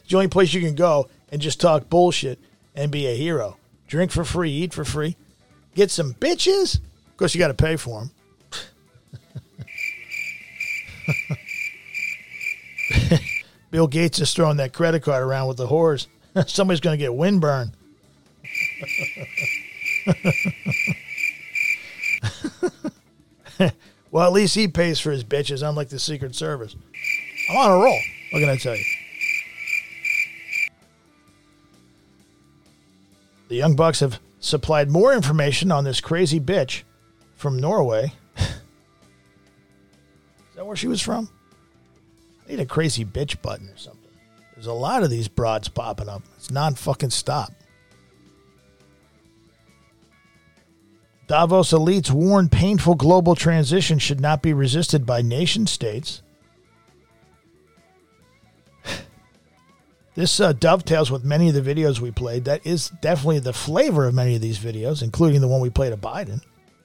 It's the only place you can go and just talk bullshit and be a hero. Drink for free, eat for free. Get some bitches. Of course, you got to pay for them. Bill Gates is throwing that credit card around with the whores. Somebody's going to get windburn. Well, at least he pays for his bitches, unlike the Secret Service. I'm on a roll. What can I tell you? The Young Bucks have supplied more information on this crazy bitch from Norway. Is that where she was from? I need a crazy bitch button or something. There's a lot of these broads popping up. It's non-fucking stop. Davos elites warn painful global transition should not be resisted by nation states. This dovetails with many of the videos we played. That is definitely the flavor of many of these videos, including the one we played of Biden.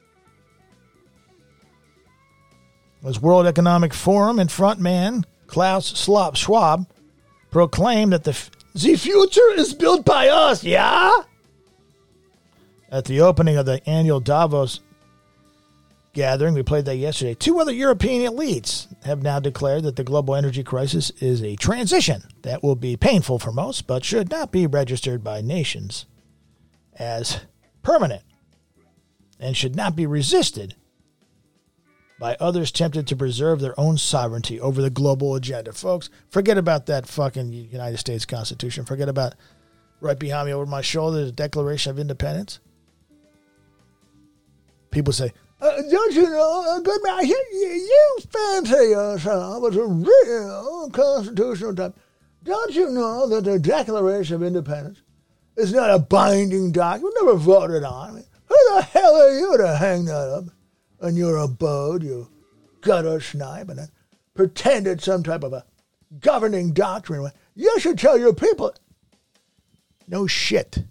As World Economic Forum and frontman Klaus Schwab proclaimed that the future is built by us, yeah? At the opening of the annual Davos gathering, we played that yesterday, 2 other European elites have now declared that the global energy crisis is a transition that will be painful for most, but should not be registered by nations as permanent and should not be resisted by others tempted to preserve their own sovereignty over the global agenda. Folks, forget about that fucking United States Constitution. Forget about right behind me over my shoulder, the Declaration of Independence. People say, don't you know, good man, you fancy yourself as a real constitutional type. Don't you know that the Declaration of Independence is not a binding document, never voted on? I mean, who the hell are you to hang that up in your abode, you gutter snipe, and then pretend it's some type of a governing doctrine? You should tell your people, no shit.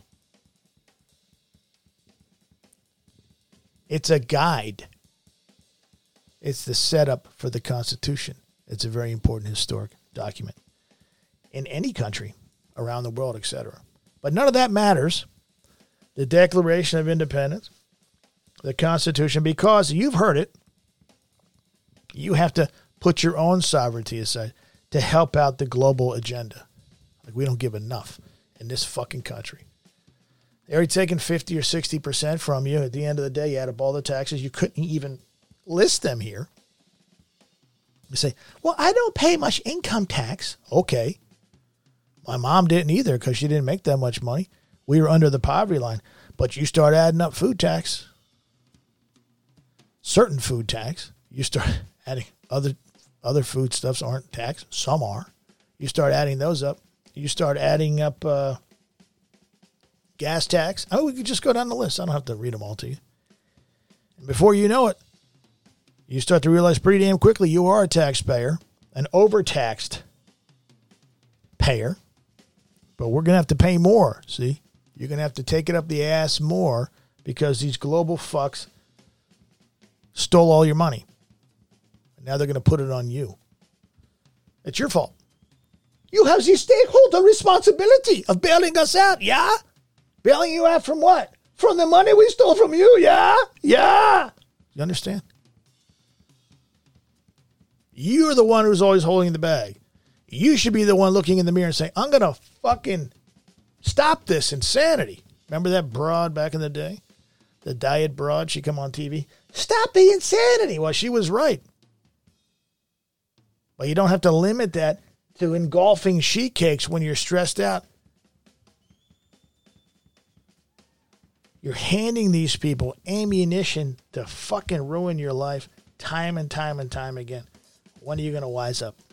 It's a guide. It's the setup for the Constitution. It's a very important historic document in any country around the world, etc. But none of that matters. The Declaration of Independence, the Constitution, because you've heard it, you have to put your own sovereignty aside to help out the global agenda. Like, we don't give enough in this fucking country. They're already taking 50 or 60% from you. At the end of the day, you add up all the taxes. You couldn't even list them here. You say, well, I don't pay much income tax. Okay. My mom didn't either because she didn't make that much money. We were under the poverty line. But you start adding up food tax, certain food tax. You start adding other foodstuffs aren't taxed. Some are. You start adding those up. You start adding up gas tax. Oh, we could just go down the list. I don't have to read them all to you. And before you know it, you start to realize pretty damn quickly you are a taxpayer, an overtaxed payer. But we're going to have to pay more, see? You're going to have to take it up the ass more because these global fucks stole all your money. And now they're going to put it on you. It's your fault. You have the stakeholder responsibility of bailing us out, yeah? Bailing you out from what? From the money we stole from you, yeah? Yeah. You understand? You're the one who's always holding the bag. You should be the one looking in the mirror and saying, I'm going to fucking stop this insanity. Remember that broad back in the day? The diet broad, she come on TV. Stop the insanity. Well, she was right. But you don't have to limit that to engulfing sheet cakes when you're stressed out. You're handing these people ammunition to fucking ruin your life time and time and time again. When are you going to wise up?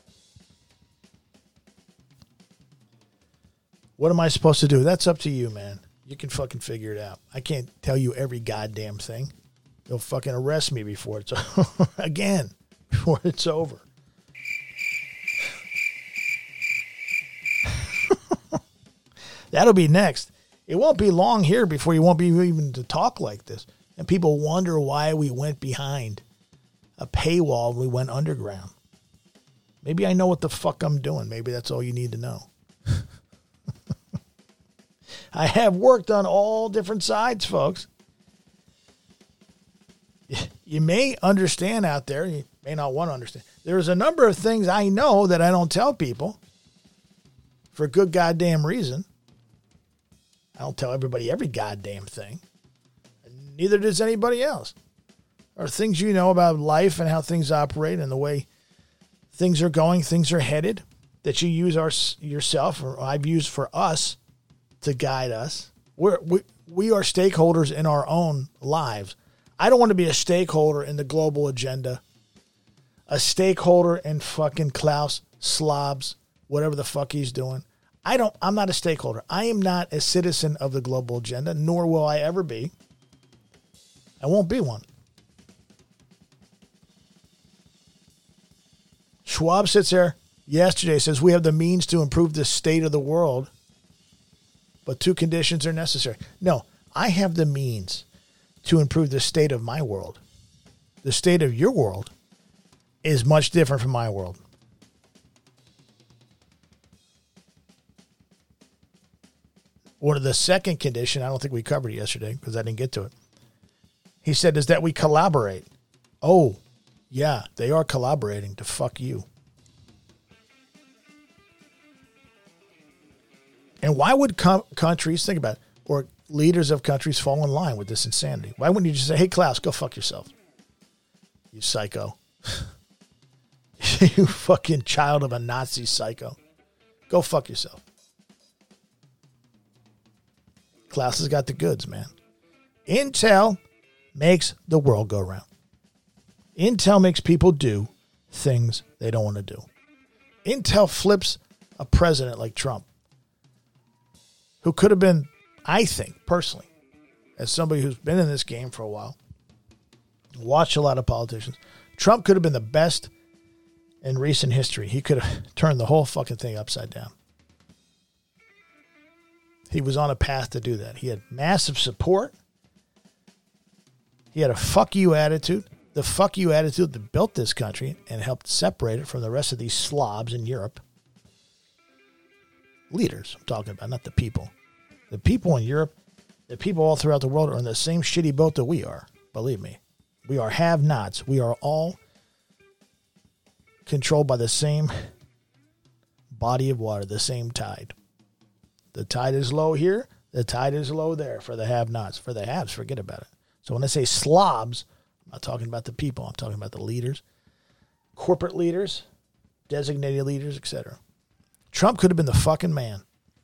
What am I supposed to do? That's up to you, man. You can fucking figure it out. I can't tell you every goddamn thing. They'll fucking arrest me before it's over. Again, before it's over. That'll be next. It won't be long here before you won't be even to talk like this. And people wonder why we went behind a paywall and we went underground. Maybe I know what the fuck I'm doing. Maybe that's all you need to know. I have worked on all different sides, folks. You may understand out there. You may not want to understand. There's a number of things I know that I don't tell people for a good goddamn reason. I don't tell everybody every goddamn thing. And neither does anybody else. There are things you know about life and how things operate and the way things are going, things are headed, that you use yourself, or I've used for us to guide us. We are stakeholders in our own lives. I don't want to be a stakeholder in the global agenda, a stakeholder in fucking Klaus Schwab's, whatever the fuck he's doing. I'm not a stakeholder. I am not a citizen of the global agenda, nor will I ever be. I won't be one. Schwab sits there yesterday, says we have the means to improve the state of the world, but 2 conditions are necessary. No, I have the means to improve the state of my world. The state of your world is much different from my world. The second condition, I don't think we covered it yesterday because I didn't get to it. He said, is that we collaborate. Oh, yeah, they are collaborating to fuck you. And why would countries, think about it, or leaders of countries fall in line with this insanity? Why wouldn't you just say, hey, Klaus, go fuck yourself? You psycho. You fucking child of a Nazi psycho. Go fuck yourself. Klaus has got the goods, man. Intel makes the world go round. Intel makes people do things they don't want to do. Intel flips a president like Trump, who could have been, I think, personally, as somebody who's been in this game for a while, watched a lot of politicians, Trump could have been the best in recent history. He could have turned the whole fucking thing upside down. He was on a path to do that. He had massive support. He had a fuck you attitude. The fuck you attitude that built this country and helped separate it from the rest of these slobs in Europe. Leaders, I'm talking about, not the people. The people in Europe, the people all throughout the world are in the same shitty boat that we are. Believe me. We are have-nots. We are all controlled by the same body of water, the same tide. The tide is low here. The tide is low there for the have-nots. For the haves, forget about it. So when I say slobs, I'm not talking about the people. I'm talking about the leaders, corporate leaders, designated leaders, etc. Trump could have been the fucking man.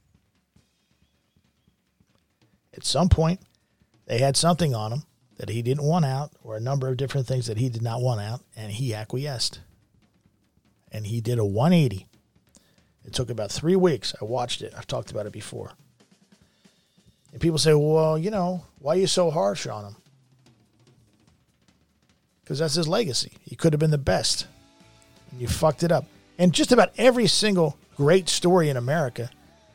At some point, they had something on him that he didn't want out, or a number of different things that he did not want out, and he acquiesced. And he did a 180. It took about 3 weeks. I watched it. I've talked about it before. And people say, well, why are you so harsh on him? Because that's his legacy. He could have been the best. And you fucked it up. And just about every single great story in America,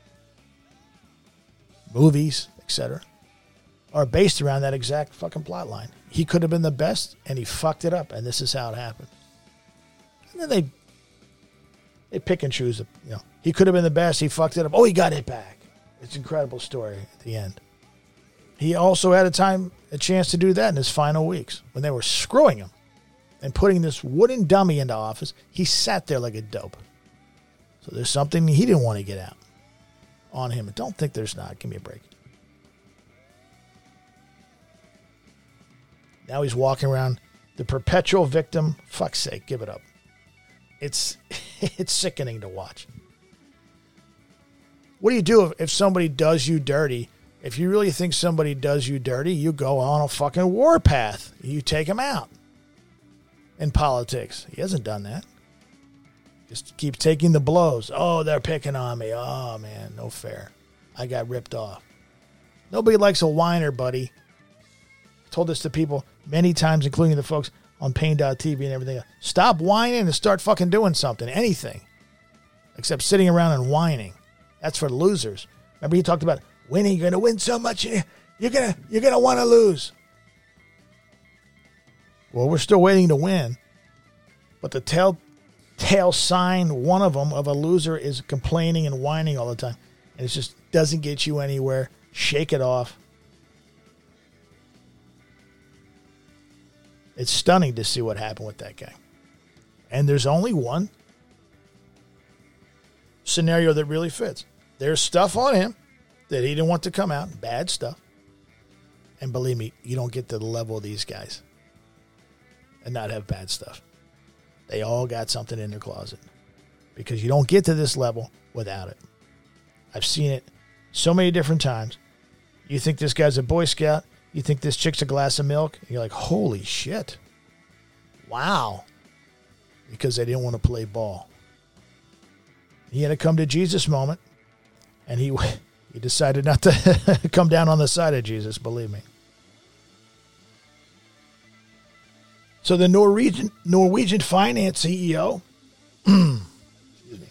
movies, etc., are based around that exact fucking plot line. He could have been the best, and he fucked it up, and this is how it happened. And then they pick and choose. He could have been the best. He fucked it up. Oh, he got it back. It's an incredible story at the end. He also had a chance to do that in his final weeks when they were screwing him and putting this wooden dummy into office. He sat there like a dope. So there's something he didn't want to get out on him. Don't think there's not. Give me a break. Now he's walking around the perpetual victim. Fuck's sake, give it up. It's sickening to watch. What do you do if somebody does you dirty? If you really think somebody does you dirty, you go on a fucking warpath. You take him out. In politics, he hasn't done that. Just keep taking the blows. Oh, they're picking on me. Oh, man, no fair. I got ripped off. Nobody likes a whiner, buddy. I told this to people many times, including the folks on Pain.tv and everything. Stop whining and start fucking doing something. Anything. Except sitting around and whining. That's for losers. Remember he talked about winning. You're going to win so much. You're gonna want to lose. Well, we're still waiting to win. But the telltale sign, one of them, of a loser is complaining and whining all the time. And it just doesn't get you anywhere shake it off. It's stunning to see what happened with that guy. And there's only one scenario that really fits. There's stuff on him that he didn't want to come out, bad stuff. And believe me, you don't get to the level of these guys and not have bad stuff. They all got something in their closet because you don't get to this level without it. I've seen it so many different times. You think this guy's a Boy Scout. You think this chick's a glass of milk. And you're like, holy shit. Wow. Because they didn't want to play ball. He had a come to Jesus moment. And he decided not to come down on the side of Jesus, believe me. So the Norwegian finance CEO, excuse me,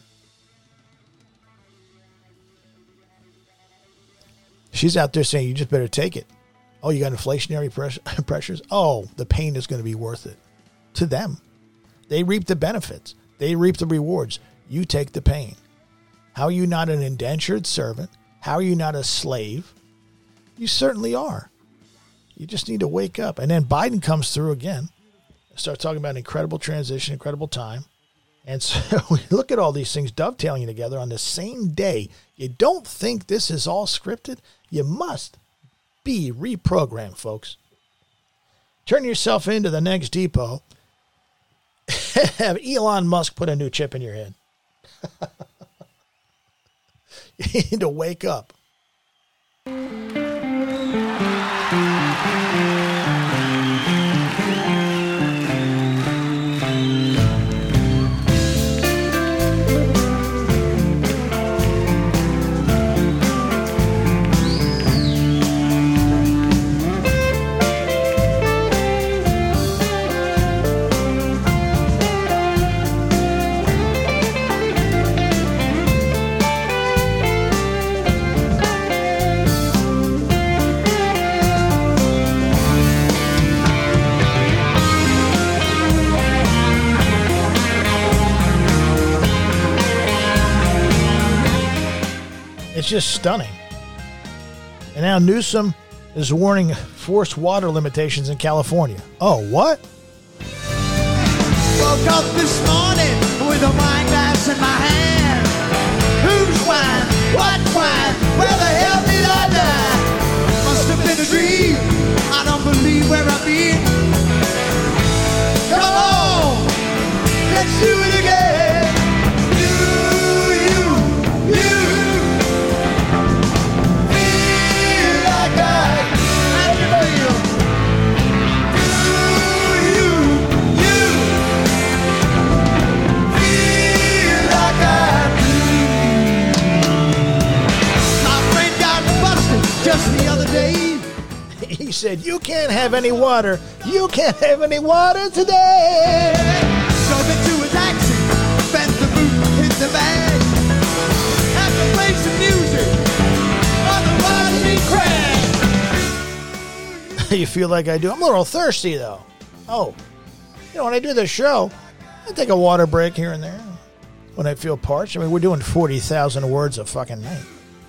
she's out there saying, you just better take it. Oh, you got inflationary pressures? Oh, the pain is going to be worth it. To them. They reap the benefits. They reap the rewards. You take the pain. How are you not an indentured servant? How are you not a slave? You certainly are. You just need to wake up. And then Biden comes through again. Start talking about an incredible transition, incredible time. And so we look at all these things dovetailing together on the same day. You don't think this is all scripted? You must be reprogrammed, folks. Turn yourself into the next depot. Have Elon Musk put a new chip in your head. You need to wake up. It's just stunning. And now Newsom is warning forced water limitations in California. Oh, what? Woke up this morning with a wine glass in my hand. Whose wine? What wine? Where the hell did I die? Must have been a dream. I don't believe where I've been. Come on, let's do it again. Just the other day, he said, you can't have any water. You can't have any water today. Drove into a taxi, bent the boot, hit the bag. Had to play some music, otherwise we crash. You feel like I do? I'm a little thirsty, though. Oh, you know, when I do the show, I take a water break here and there when I feel parched. I mean, we're doing 40,000 words a fucking night.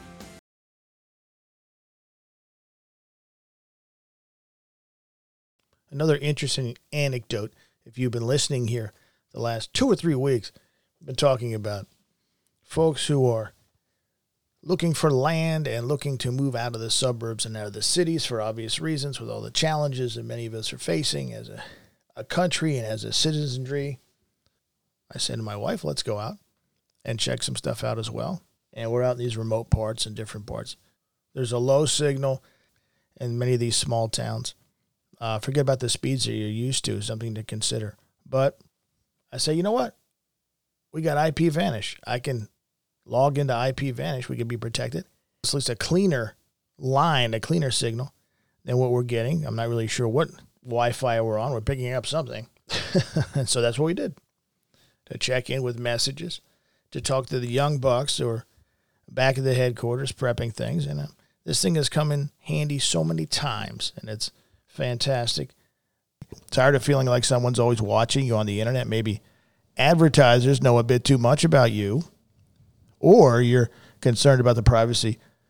Another interesting anecdote, if you've been listening here the last 2 or 3 weeks, we've been talking about folks who are looking for land and looking to move out of the suburbs and out of the cities for obvious reasons with all the challenges that many of us are facing as a country and as a citizenry. I said to my wife, let's go out and check some stuff out as well. And we're out in these remote parts and different parts. There's a low signal in many of these small towns. Forget about the speeds that you're used to, something to consider. But I say, you know what? We got IP Vanish. I can log into IP Vanish. We can be protected. It's at least a cleaner line, a cleaner signal than what we're getting. I'm not really sure what Wi-Fi we're on. We're picking up something. And so that's what we did. To check in with messages, to talk to the young bucks who are back at the headquarters prepping things. And this thing has come in handy so many times, and it's fantastic. Tired of feeling like someone's always watching you on the internet. Maybe advertisers know a bit too much about you, or you're concerned about the privacy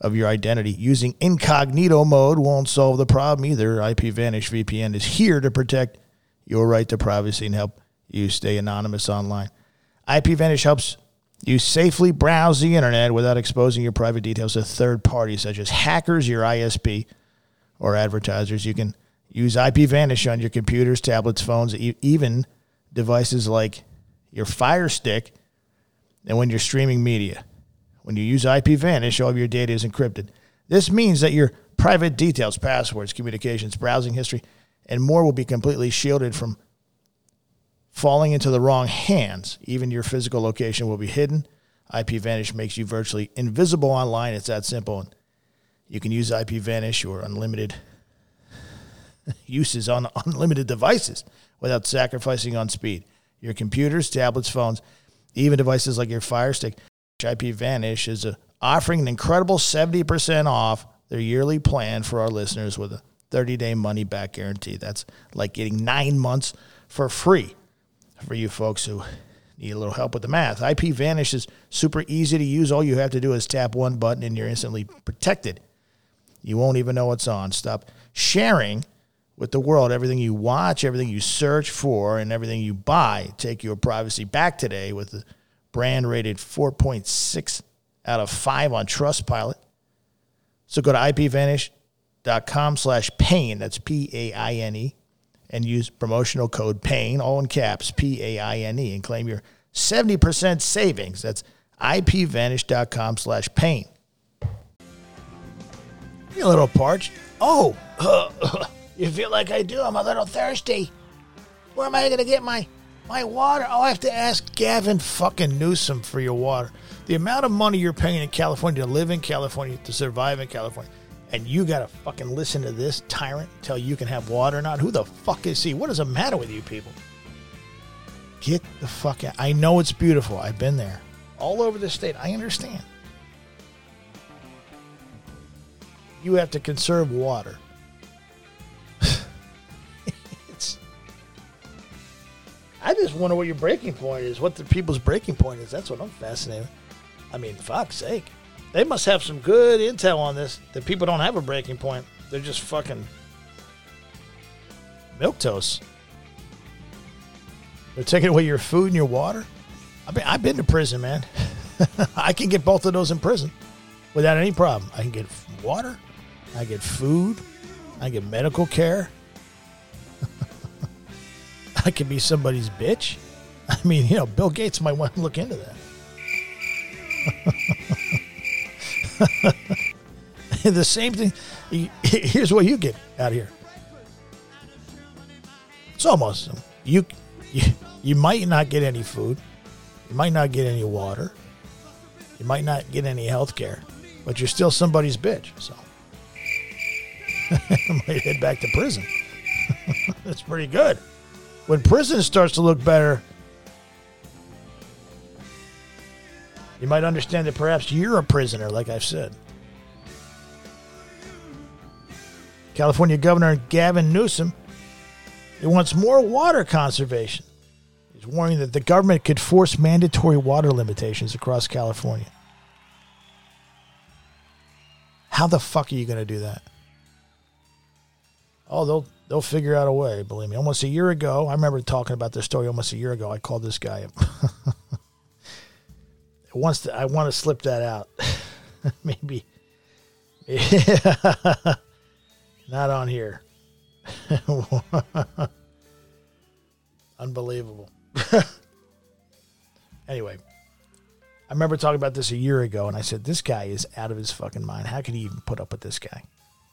of your identity. Using incognito mode won't solve the problem either. IPVanish VPN is here to protect your right to privacy and help you stay anonymous online. IPVanish helps you safely browse the internet without exposing your private details to third parties such as hackers, your ISP, or advertisers. You can use IPVanish on your computers, tablets, phones, even devices like your Fire Stick, and when you're streaming media. When you use IPVanish, all of your data is encrypted. This means that your private details, passwords, communications, browsing history, and more will be completely shielded from falling into the wrong hands. Even your physical location will be hidden. IPVanish makes you virtually invisible online. It's that simple. And you can use IPVanish or unlimited uses on unlimited devices without sacrificing on speed. Your computers, tablets, phones, even devices like your Fire Stick. IPVanish is offering an incredible 70% off their yearly plan for our listeners with a 30-day money-back guarantee. That's like getting 9 months for free for you folks who need a little help with the math. IPVanish is super easy to use. All you have to do is tap one button and you're instantly protected. You won't even know it's on. Stop sharing with the world everything you watch, everything you search for, and everything you buy. Take your privacy back today with the brand rated 4.6 out of 5 on Trustpilot. So go to IPVanish.com/pain. That's PAINE. And use promotional code PAIN, all in caps, PAINE, and claim your 70% savings. That's IPVanish.com/pain. You're a little parched. Oh, you feel like I do? I'm a little thirsty. Where am I going to get my water? Oh, I have to ask Gavin fucking Newsom for your water. The amount of money you're paying in California to live in California, to survive in California, and you got to fucking listen to this tyrant tell you can have water or not? Who the fuck is he? What is the matter with you people? Get the fuck out. I know it's beautiful. I've been there. All over the state. I understand. You have to conserve water. I just wonder what your breaking point is, what the people's breaking point is. That's what I'm fascinated with. I mean, fuck's sake. They must have some good intel on this, that people don't have a breaking point. They're just fucking milquetoast. They're taking away your food and your water. I've been to prison, man. I can get both of those in prison without any problem. I can get water. I get food. I get medical care. I could be somebody's bitch. I mean, Bill Gates might want to look into that. The same thing. Here's what you get out here. It's almost you might not get any food. You might not get any water. You might not get any health care, but you're still somebody's bitch. So I might head back to prison. That's pretty good. When prison starts to look better, you might understand that perhaps you're a prisoner, like I've said. California Governor Gavin Newsom, he wants more water conservation. He's warning that the government could force mandatory water limitations across California. How the fuck are you going to do that? Oh, they'll figure out a way, believe me. Almost a year ago, I remember talking about this story almost a year ago. I called this guy up. I want to slip that out. Maybe. Not on here. Unbelievable. Anyway, I remember talking about this a year ago, and I said, this guy is out of his fucking mind. How can he even put up with this guy?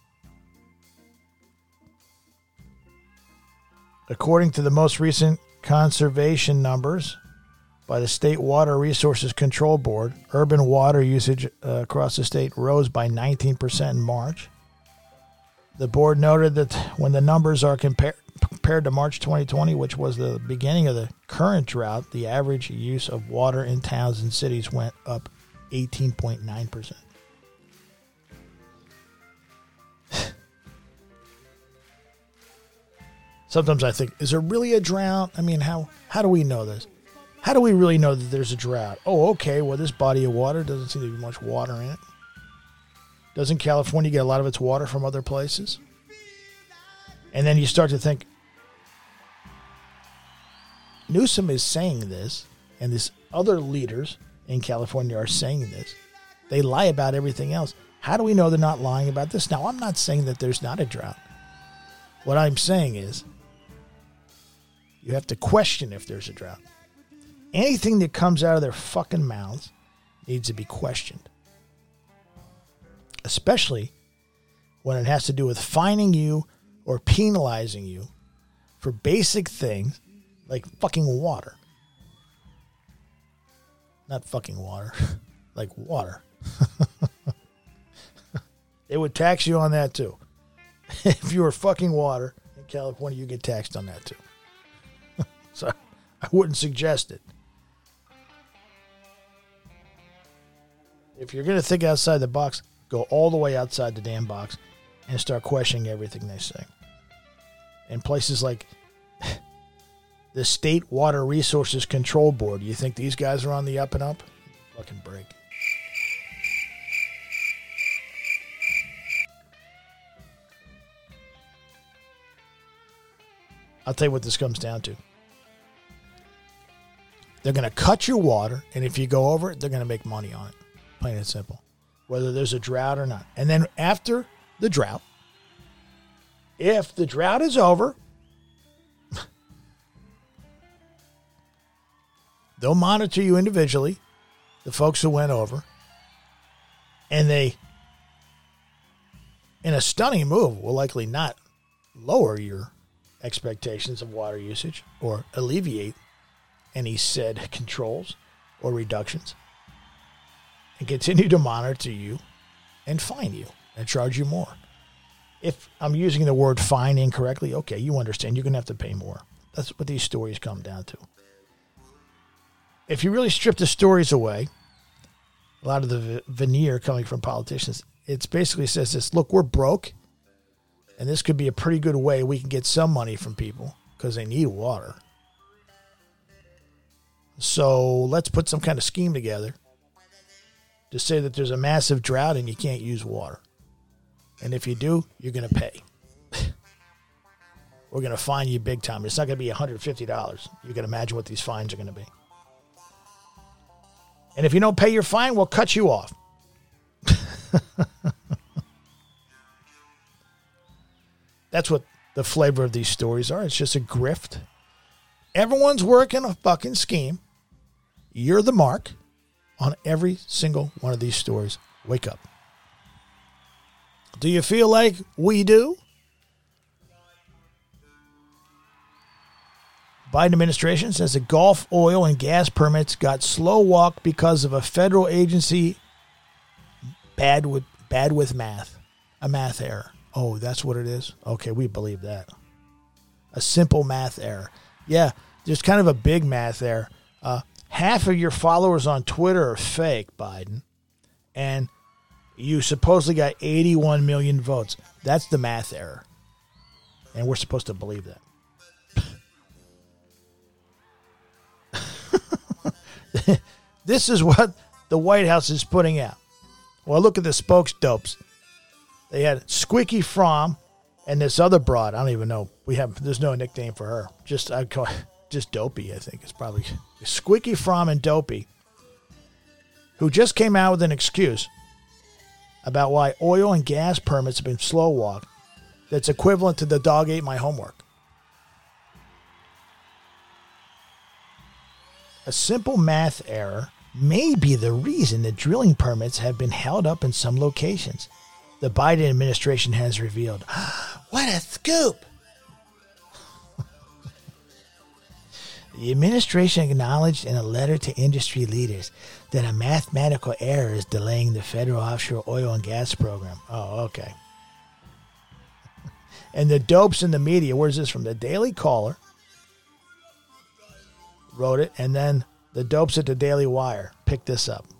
According to the most recent conservation numbers by the State Water Resources Control Board, urban water usage across the state rose by 19% in March. The board noted that when the numbers are compared to March 2020, which was the beginning of the current drought, the average use of water in towns and cities went up 18.9%. Sometimes I think, is there really a drought? I mean, how do we know this? How do we really know that there's a drought? Oh, okay, well, this body of water doesn't seem to be much water in it. Doesn't California get a lot of its water from other places? And then you start to think, Newsom is saying this, and these other leaders in California are saying this. They lie about everything else. How do we know they're not lying about this? Now, I'm not saying that there's not a drought. What I'm saying is you have to question if there's a drought. Anything that comes out of their fucking mouths needs to be questioned. Especially when it has to do with fining you or penalizing you for basic things like fucking water. Not fucking water, like water. They would tax you on that too. If you were fucking water in California, you get taxed on that too. So I wouldn't suggest it. If you're going to think outside the box, go all the way outside the damn box and start questioning everything they say. In places like the State Water Resources Control Board, you think these guys are on the up and up? Fucking break. I'll tell you what this comes down to. They're going to cut your water, and if you go over it, they're going to make money on it. Plain and simple. Whether there's a drought or not. And then after the drought, if the drought is over, they'll monitor you individually, the folks who went over, and they, in a stunning move, will likely not lower your expectations of water usage or alleviate any said controls or reductions, and continue to monitor you and fine you and charge you more. If I'm using the word fine incorrectly, okay, you understand. You're going to have to pay more. That's what these stories come down to. If you really strip the stories away, a lot of the veneer coming from politicians, it basically says this: look, we're broke, and this could be a pretty good way we can get some money from people because they need water. So let's put some kind of scheme together to say that there's a massive drought and you can't use water. And if you do, you're going to pay. We're going to fine you big time. It's not going to be $150. You can imagine what these fines are going to be. And if you don't pay your fine, we'll cut you off. That's what the flavor of these stories are. It's just a grift. Everyone's working a fucking scheme. You're the mark on every single one of these stories. Wake up. Do you feel like we do? Biden administration says the Gulf oil and gas permits got slow walked because of a federal agency bad with math. A math error. Oh, that's what it is? Okay, we believe that. A simple math error. Yeah, there's kind of a big math error. Half of your followers on Twitter are fake, Biden. And you supposedly got 81 million votes. That's the math error. And we're supposed to believe that. This is what the White House is putting out. Well, look at the spokesdopes. They had Squeaky Fromm and this other broad. I don't even know. There's no nickname for her. I'd call just Dopey, I think. It's probably Squeaky Fromm and Dopey, who just came out with an excuse about why oil and gas permits have been slow walked that's equivalent to the dog ate my homework. A simple math error may be the reason that drilling permits have been held up in some locations, the Biden administration has revealed. What a scoop! The administration acknowledged in a letter to industry leaders that a mathematical error is delaying the federal offshore oil and gas program. Oh, okay. And the dopes in the media, where's this from? The Daily Caller wrote it, and then the dopes at the Daily Wire picked this up.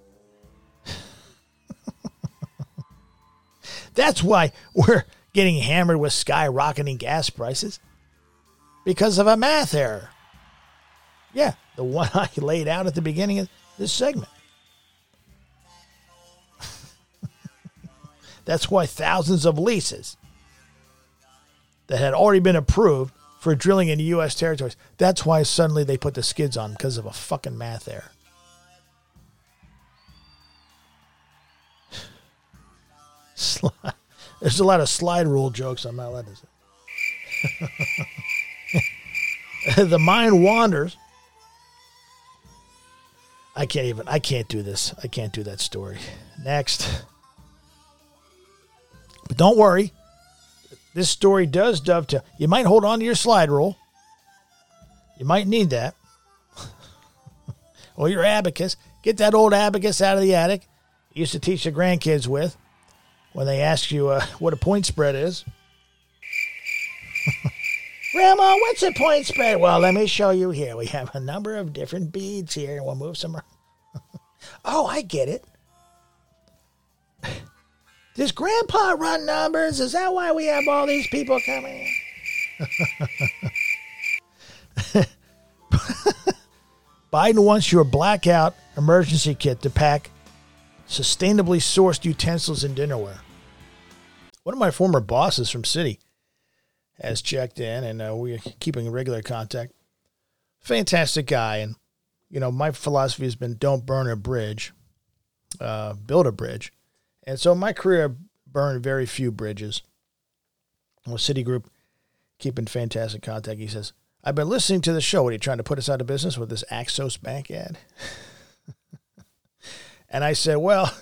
That's why we're getting hammered with skyrocketing gas prices, because of a math error. Yeah, the one I laid out at the beginning of this segment. That's why thousands of leases that had already been approved for drilling in U.S. territories, that's why suddenly they put the skids on, because of a fucking math error. There's a lot of slide rule jokes I'm not allowed to say. The mind wanders. I can't do this. I can't do that story. Next. But don't worry. This story does dovetail. You might hold on to your slide rule. You might need that. Or your abacus. Get that old abacus out of the attic. You used to teach the grandkids with when they ask you what a point spread is. Grandma, what's a point spread? Well, let me show you here. We have a number of different beads here, and we'll move some around. Oh, I get it. Does Grandpa run numbers? Is that why we have all these people coming in? Biden wants your blackout emergency kit to pack sustainably sourced utensils and dinnerware. One of my former bosses from City has checked in, and we're keeping regular contact. Fantastic guy. And, my philosophy has been don't burn a bridge, build a bridge. And so in my career, I burned very few bridges. With Citigroup, keeping fantastic contact. He says, I've been listening to the show. What, are you trying to put us out of business with this Axos Bank ad? And I said, well,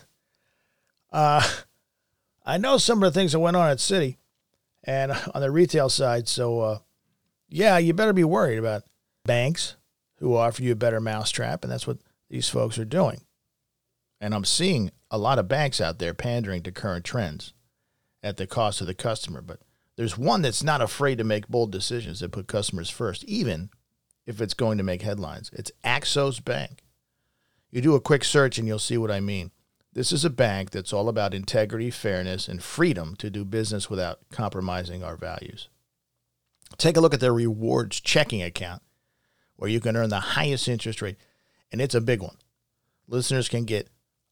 I know some of the things that went on at Citi and on the retail side. So, you better be worried about banks who offer you a better mousetrap. And that's what these folks are doing. And I'm seeing a lot of banks out there pandering to current trends at the cost of the customer. But there's one that's not afraid to make bold decisions that put customers first, even if it's going to make headlines. It's Axos Bank. You do a quick search and you'll see what I mean. This is a bank that's all about integrity, fairness, and freedom to do business without compromising our values. Take a look at their rewards checking account, where you can earn the highest interest rate, and it's a big one. Listeners can get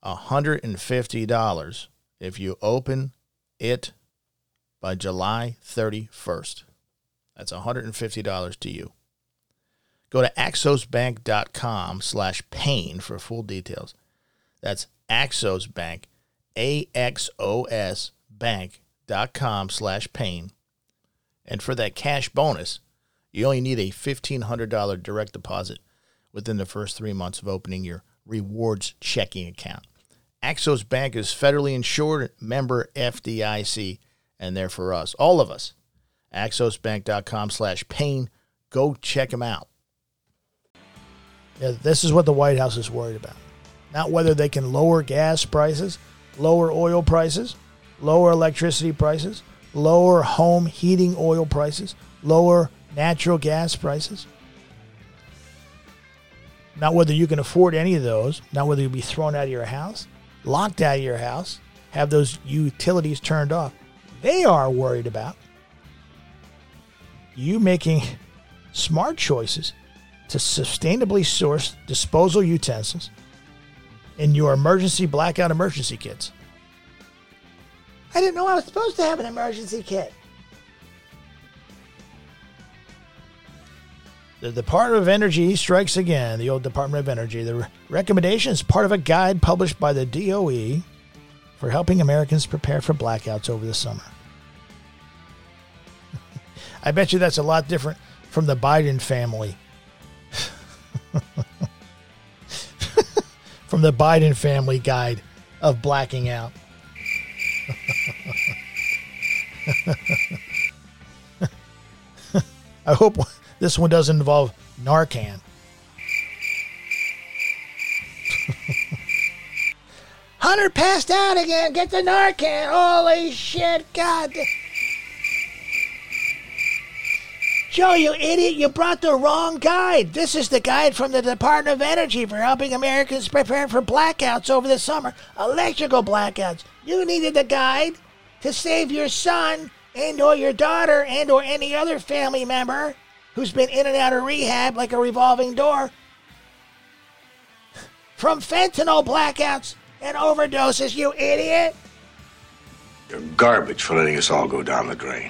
$150 if you open it by July 31st. That's $150 to you. Go to axosbank.com/pain for full details. That's Axos Bank, AXOS bank.com/pain. And for that cash bonus, you only need a $1,500 direct deposit within the first 3 months of opening your rewards checking account. Axos Bank is federally insured, member FDIC, and they're for us, all of us. axosbank.com/pain. Go check them out. Yeah, this is what the White House is worried about. Not whether they can lower gas prices, lower oil prices, lower electricity prices, lower home heating oil prices, lower natural gas prices. Not whether you can afford any of those, not whether you'll be thrown out of your house, locked out of your house, have those utilities turned off. They are worried about you making smart choices to sustainably source disposal utensils in your emergency blackout emergency kits. I didn't know I was supposed to have an emergency kit. The Department of Energy strikes again, the old Department of Energy. The recommendation is part of a guide published by the DOE for helping Americans prepare for blackouts over the summer. I bet you that's a lot different from the Biden family. From the Biden family guide of blacking out. I hope this one doesn't involve Narcan. Hunter passed out again. Get the Narcan. Holy shit. God. Joe, you idiot. You brought the wrong guide. This is the guide from the Department of Energy for helping Americans prepare for blackouts over the summer. Electrical blackouts. You needed the guide to save your son and or your daughter and or any other family member who's been in and out of rehab like a revolving door from fentanyl blackouts and overdoses, you idiot. You're garbage for letting us all go down the drain.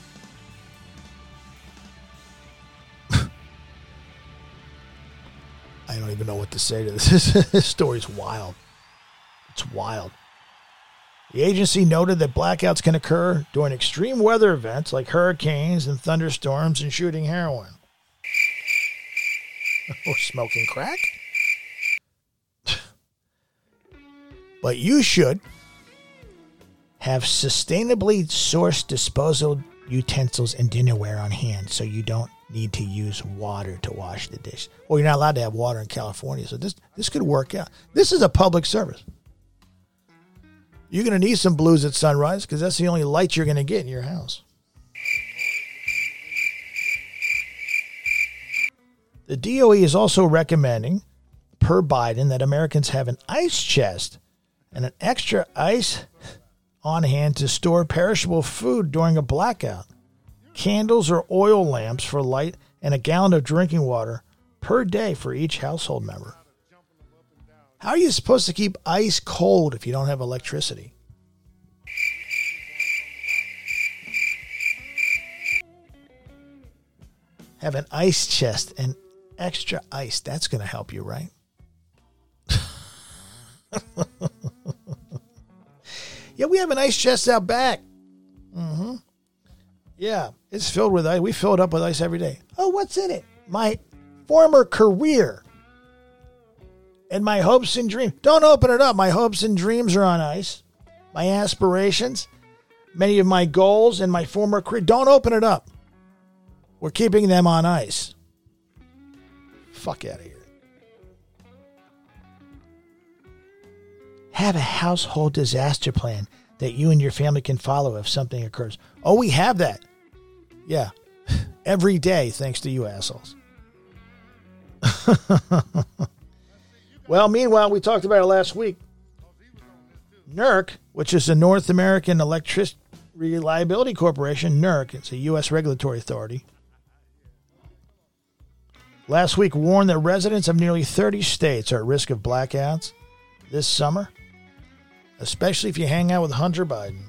I don't even know what to say to this. This story's wild. It's wild. The agency noted that blackouts can occur during extreme weather events like hurricanes and thunderstorms and shooting heroin. Or smoking crack. But you should have sustainably sourced disposal utensils and dinnerware on hand so you don't need to use water to wash the dish. Well, you're not allowed to have water in California, so this could work out. This is a public service. You're going to need some blues at sunrise because that's the only light you're going to get in your house. The DOE is also recommending, per Biden, that Americans have an ice chest and an extra ice on hand to store perishable food during a blackout. Candles or oil lamps for light, and a gallon of drinking water per day for each household member. How are you supposed to keep ice cold if you don't have electricity? Have an ice chest and extra ice. That's going to help you, right? Yeah, we have an ice chest out back. Mm-hmm. Yeah, it's filled with ice. We fill it up with ice every day. Oh, what's in it? My former career and my hopes and dreams. Don't open it up. My hopes and dreams are on ice. My aspirations, many of my goals and my former career. Don't open it up. We're keeping them on ice. Fuck out of here. Have a household disaster plan that you and your family can follow if something occurs. Oh, we have that. Yeah. Every day, thanks to you assholes. Well, meanwhile, we talked about it last week. NERC, which is the North American Electric Reliability Corporation, NERC, it's a U.S. regulatory authority, last week warned that residents of nearly 30 states are at risk of blackouts this summer, especially if you hang out with Hunter Biden.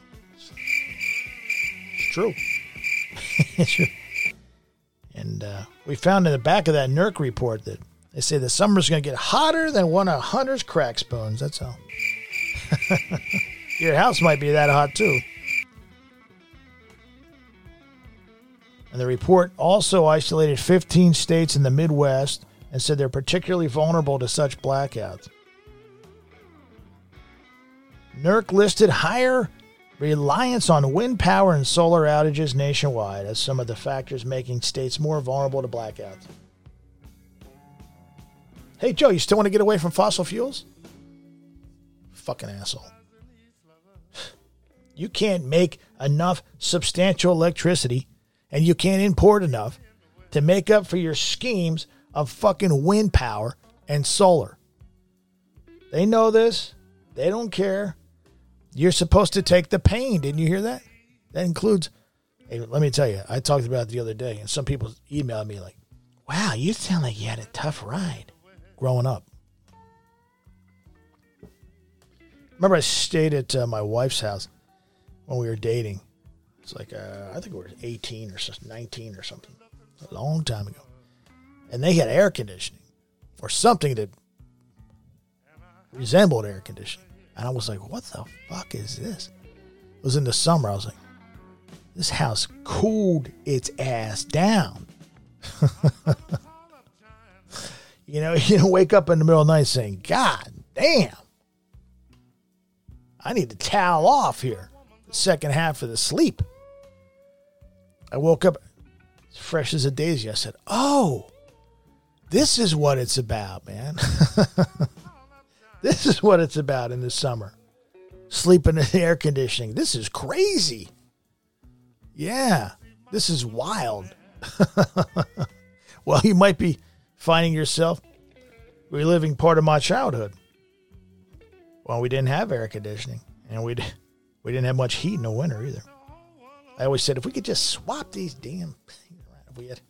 It's true. It's true. And we found in the back of that NERC report that they say the summer's going to get hotter than one of Hunter's crack spoons. That's all. Your house might be that hot, too. And the report also isolated 15 states in the Midwest and said they're particularly vulnerable to such blackouts. NERC listed higher reliance on wind power and solar outages nationwide as some of the factors making states more vulnerable to blackouts. Hey, Joe, you still want to get away from fossil fuels? Fucking asshole. You can't make enough substantial electricity, and you can't import enough to make up for your schemes of fucking wind power and solar. They know this. They don't care. You're supposed to take the pain. Didn't you hear that? That includes, hey, let me tell you, I talked about it the other day, and some people emailed me like, wow, you sound like you had a tough ride growing up. Remember I stayed at my wife's house when we were dating. It's like, I think we were 18 or 19 or something. A long time ago. And they had air conditioning or something that resembled air conditioning. And I was like, what the fuck is this? It was in the summer. I was like, this house cooled its ass down. You know, you don't wake up in the middle of the night saying, God damn, I need to towel off here the second half of the sleep. I woke up as fresh as a daisy. I said, oh, this is what it's about, man. This is what it's about in the summer. Sleeping in air conditioning. This is crazy. Yeah, this is wild. Well, you might be finding yourself reliving part of my childhood. Well, we didn't have air conditioning, and we didn't have much heat in the winter either. I always said, if we could just swap these damn things around,